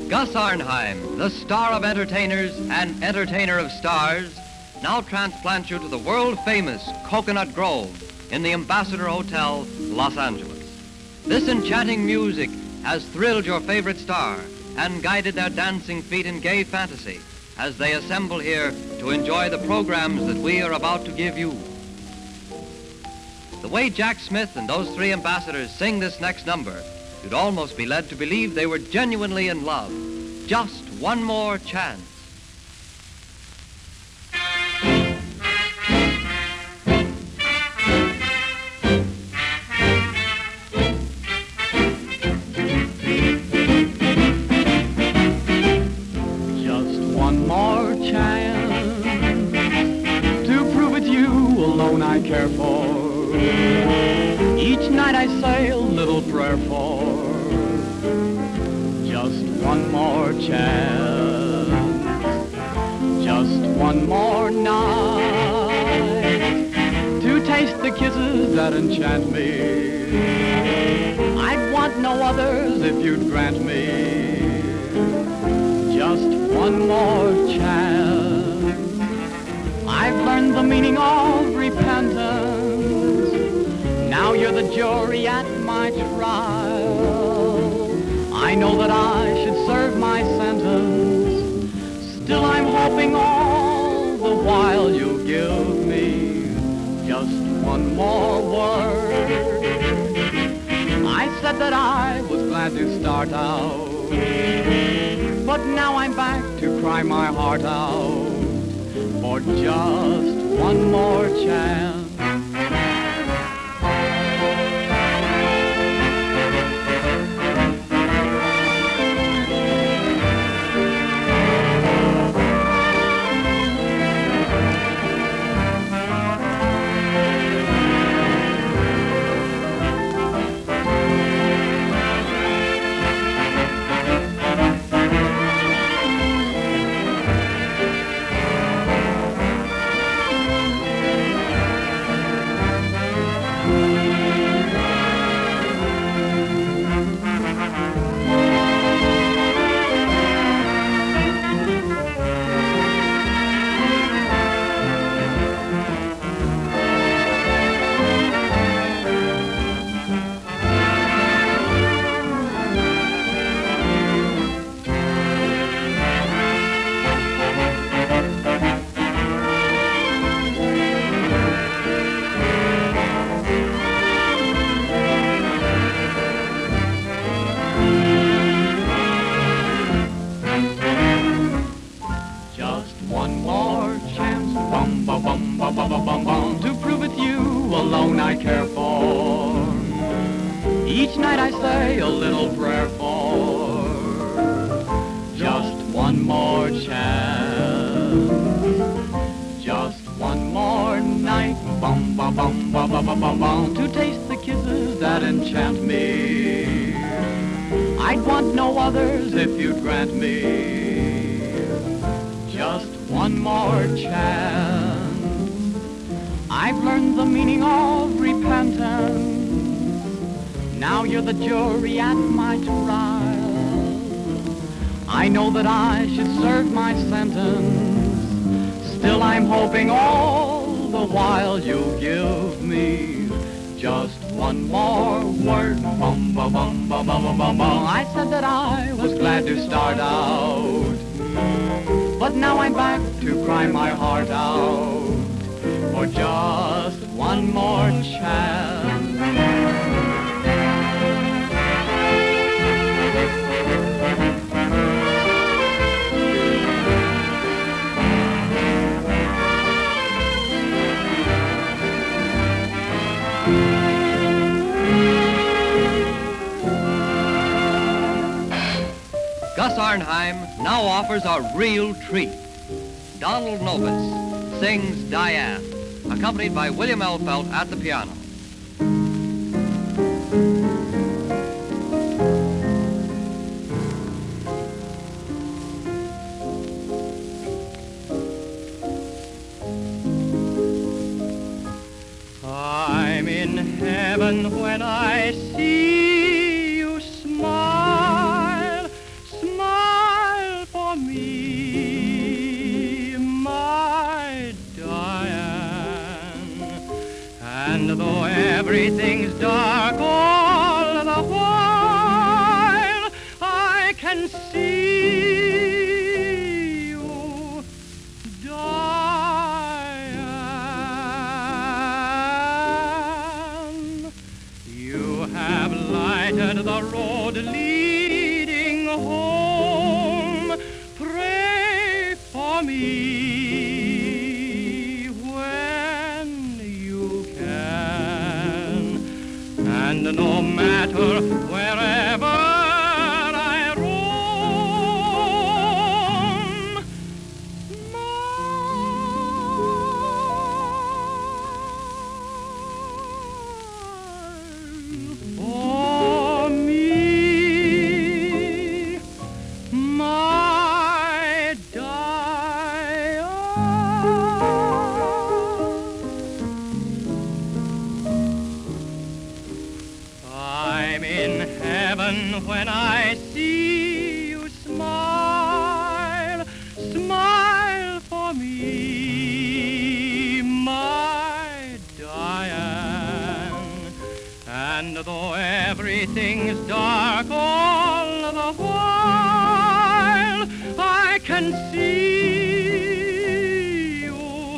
Gus Arnheim, the star of entertainers and entertainer of stars, now transplants you to the world-famous Coconut Grove in the Ambassador Hotel, Los Angeles. This enchanting music has thrilled your favorite star and guided their dancing feet in gay fantasy as they assemble here to enjoy the programs that we are about to give you. The way Jack Smith and those three ambassadors sing this next number, you'd almost be led to believe they were genuinely in love. Just one more chance. Just one more chance to prove it's you alone I care for. Each night I say a little prayer for just one more chance, just one more night to taste the kisses that enchant me. I'd want no others if you'd grant me just one more chance. I've learned the meaning of repentance. Now you're the jury at my trial. I know that I should serve my sentence. Still I'm hoping all the while you'll give me just one more word. I said that I was glad to start out, but now I'm back to cry my heart out for just one more chance. To prove it's you alone I care for. Each night I say a little prayer for just one more chance, just one more night, to taste the kisses that enchant me. I'd want no others if you'd grant me just one more chance. I've learned the meaning of repentance. Now you're the jury at my trial. I know that I should serve my sentence. Still I'm hoping all the while you'll give me just one more word. I said that I was glad to start out, but now I'm back to cry my heart out for just one more chance. Gus Arnheim now offers a real treat. Donald Novus sings Diane, accompanied by William Elfelt at the piano. I'm in heaven when I see you smile, smile. everything's dark all the while, I can see you, Diane. You have lighted the road leading home. Pray for me when you can, and no matter wherever I roam, for me, my Diane. I'm in heaven when I see you smile, smile for me, my Diane. And though everything's dark all the while, I can see you,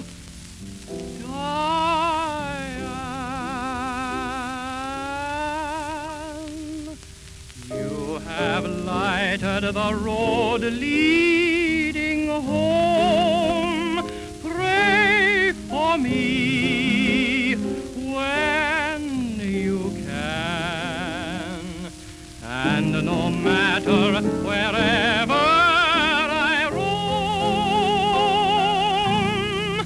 Diane. You have lighted the road leading home. Pray for me when you can, and no matter wherever I roam,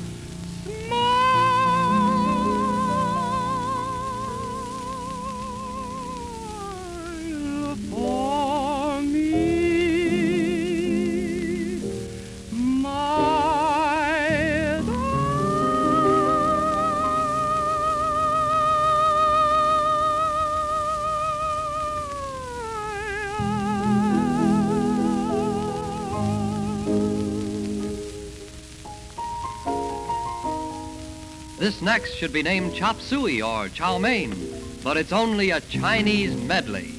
smile for me, my This next should be named chop suey or chow mein, but it's only a Chinese medley.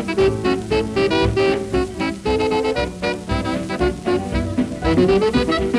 Thank you.